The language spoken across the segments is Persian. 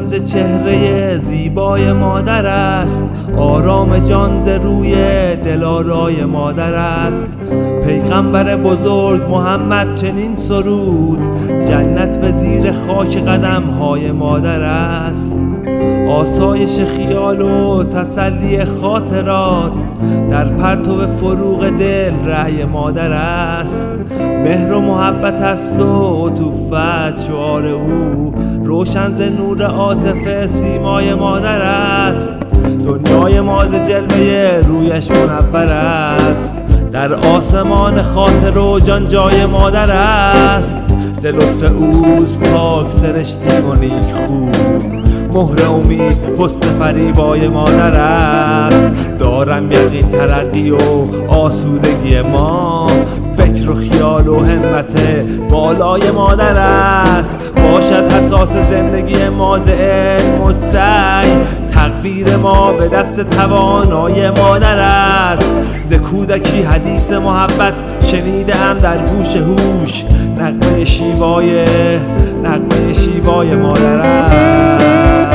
ز چهره زیبای مادر است، آرام جان ز روی دلارای مادر است. پیغمبر بزرگ محمد چنین سرود، جنت به زیر خاک قدم های مادر است. آسایش خیال و تسلی خاطرات در پرتو فروغ دل رأی مادر است. مهر و محبت است و عطوفت شعار او، روشن ز نور عاطفه سیمای مادر است. دنیای ما ز جلوه رویش منور است، در آسمان خاطر و جان جای مادر است. ز لطف اوست پاک سرشتی و نیک خوب، مهر امید پست فریبای مادر است. دارم یقین ترقی و آسودگی ما، فکر و خیال و همت بالای مادر است. باشد اساس زندگی ما ز علم و سعی، تقدیر ما به دست توانای مادر است. ز کودکی حدیث محبت شنیدم در گوش هوش، نغمه شیوای مادر است.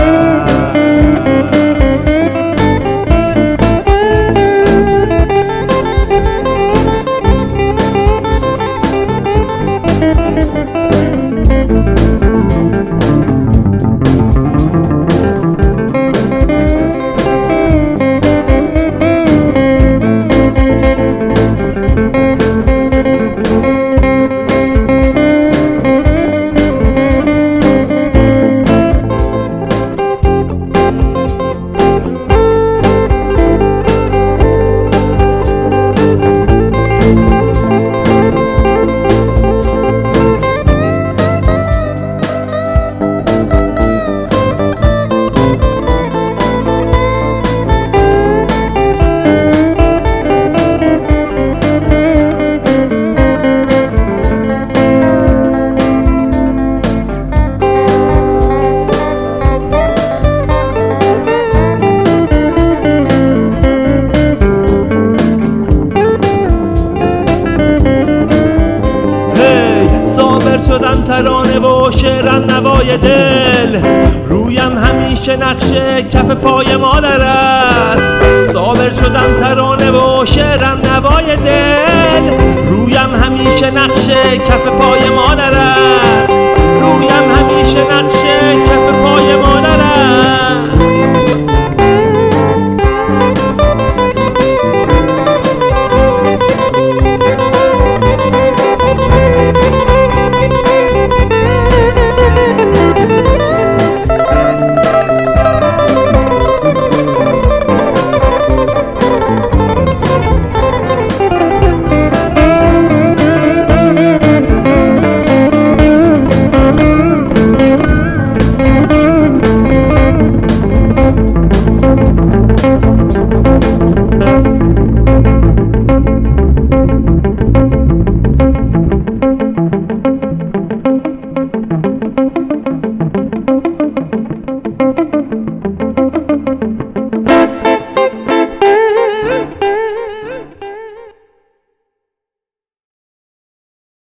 شدم ترانه و شعرم نوای دل، رویم همیشه نقش کف پای مادر است. صابر شدم ترانه